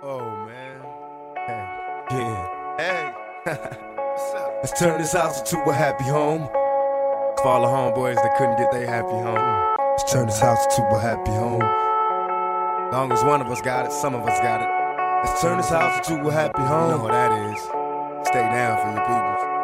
Oh, man. Hey. Yeah. Hey. What's up? Let's turn this house into a happy home. For all the homeboys that couldn't get their happy home. Let's turn this house into a happy home. As long as one of us got it, some of us got it. Let's turn this house into a happy home. You know what that is. Stay down for your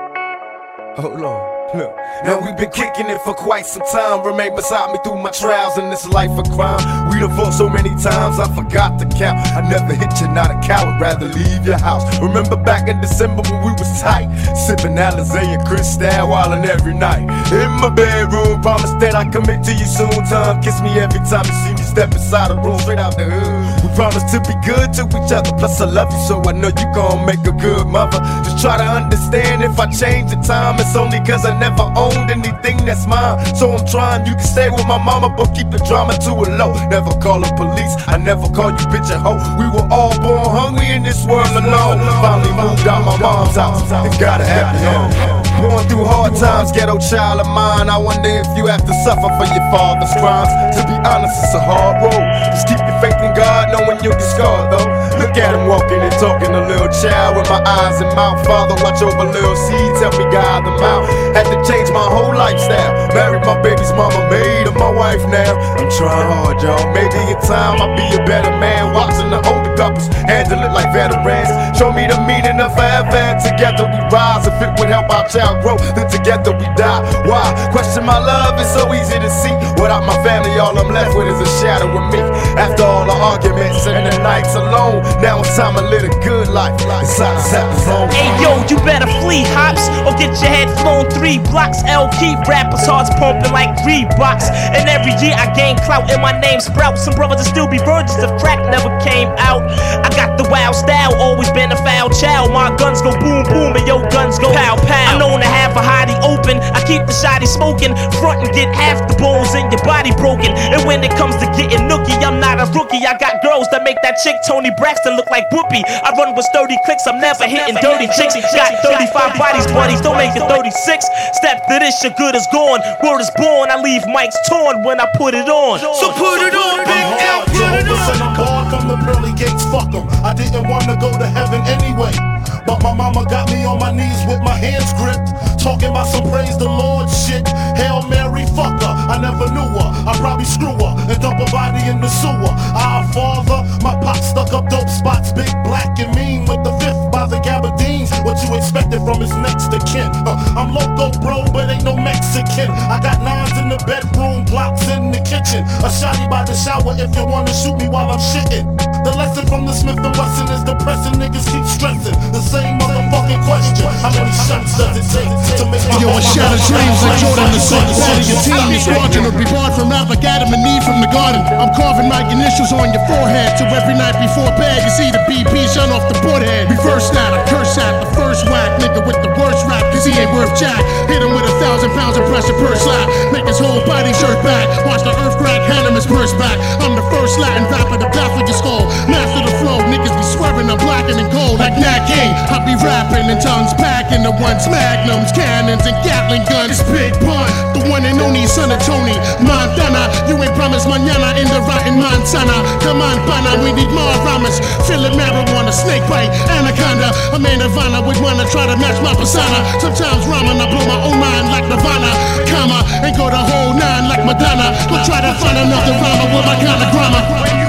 peoples. Hold on. Look, now we've been kicking it for quite some time. Remain beside me through my trials in this life of crime. We done fought so many times, I forgot to count. I never hit you, not a coward, rather leave your house. Remember back in December when we was tight, sipping Alizé and Cristal, wildin' every night. In my bedroom, promise that I commit to you soon. Time, kiss me every time you see me step inside the room, straight out the hood. We promise to be good to each other, plus I love you, so I know you gon' make a good mother. Just try to understand if I change the time, it's only cause I never owned anything that's mine. So I'm trying, you can stay with my mama, but keep the drama to a low. Never call the police, I never call you bitch and hoe. We were all born hungry in this world alone. Finally moved out my mom's house and got a happy home. Going through hard times, ghetto child of mine. I wonder if you have to suffer for your father's crimes. To be honest, it's a hard road. Just keep your faith in God, knowing you'll get scarred though. Look at him walking and talking, a little child with my eyes and mouth. Father, watch over little seeds, help me guide them out. Had to change my whole lifestyle. Married my baby's mama, made her my wife now. I'm trying hard, y'all. Maybe in time I'll be a better man. Watching the older couples handle it like veterans. Show me the meaning of forever, and together we rise. If it would help our child grow, then together we die. Why? Question my love, it's so easy to see. Without my family, all I'm left with is a shadow of me. After all the arguments and the nights alone, now it's time to live a good life inside this happy home. Hey yo, you better flee, hops, or get your head flown 3 blocks. L keep rappers' hearts pumping like Reeboks. And every year I gain clout and my name sprouts. Some brothers will still be virgins if crack never came out. I got the wild style, always been a foul child. My guns go boom boom and your guns go pow pow. I'm known to have a hottie open, I keep the shotty smoking. Front and get half the bones in your body broken. And when it comes to getting nookie, I'm not a rookie. I got girls that make that chick Tony Braxton look like Whoopi. I run with sturdy clicks, I'm never hitting dirty chicks. Got 35 bodies, buddies, don't make it 36. Step to this, your good is gone. Word is born, I leave mics torn when I put it on. So put it on, Big L, put it on. I'm barred from the pearly gates, fuck them. I didn't wanna go to heaven anyway, but my mama got me on my knees with my hands gripped, talking about some praise the Lord shit. Hail Mary, fuck her, I never knew her. I probably screw her and dump her body in the sewer. Our Father, my pop stuck up dope spots, big, black and mean with the 5th by the Gabardines. What you expected from his next to kin? I'm loco, bro, but ain't no Mexican. I got 9s in the bedroom, blocks in the kitchen. A shotty by the shower if you wanna shoot me while I'm shitting. The lesson from the Smith & Wesson is depressing. Niggas keep stressing the same motherfucking question. How many shots does it take to make my yo, it shatters dreams like Jordan the sun. Part of your team, your squadron will be barred from rap like Adam and Eve from the garden. I'm carving my initials on your forehead, so every night before bed you see the BP shine off the board head. Reverse that, I curse at the first whack nigga with the worst rap, cause he ain't worth jack. Hit him with 1,000 pounds of pressure per slap, make his whole body shirt back. Watch the earth crack, hand him his purse back. I'm the first Latin rapper to baffle your skull. Master the flow, niggas be swerving, I'm blacking and gold like Nat King. I be rapping and tongues packing the ones, magnums, cannons, and Gatling guns. It's Big Pun, the one and only son of Tony Montana. You ain't promised mañana in the rotten Montana. Come on, pana, we need more rhymes. Fill it marijuana, snake bite, anaconda. A man Nirvana would wanna try to match my persona. Sometimes rhyming, I blow my own mind like Nirvana. Comma, and go the whole 9 like Madonna. But try to find another rhymer with my kind of grammar.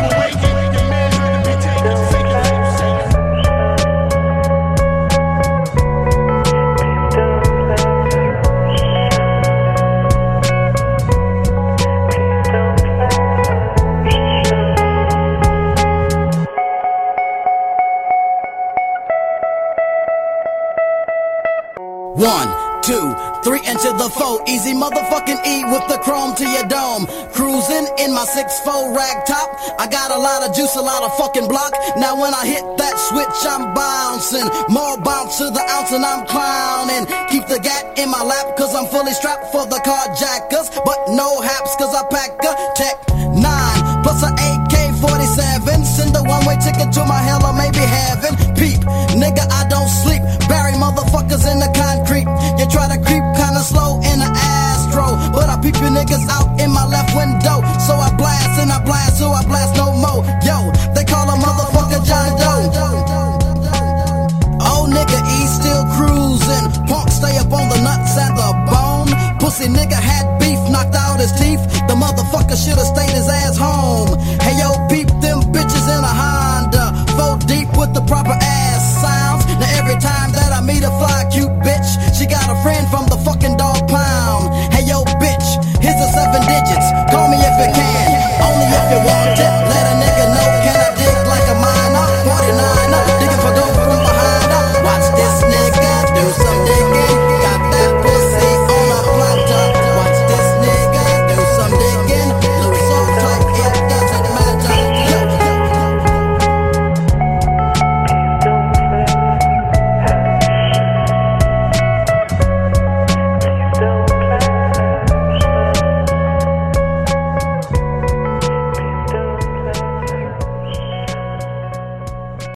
One, 2, 3 into the 4. Easy motherfucking E with the chrome to your dome. Cruising in my 6'4" rag top. I got a lot of juice, a lot of fucking block. Now when I hit that switch, I'm bouncing. More bounce to the ounce and I'm clowning. Keep the gat in my lap cause I'm fully strapped for the carjackers. But no haps cause I pack a Tech 9 plus a AK-47. Send a one-way ticket to my hell or maybe heaven. Peep, nigga, I don't sleep. Bury motherfuckers in the concrete. You try to creep kinda slow in the Astro, but I peep you niggas out in my left window. So I blast and I blast, so I blast no more. Yo, they call a motherfucker John Doe. pussy nigga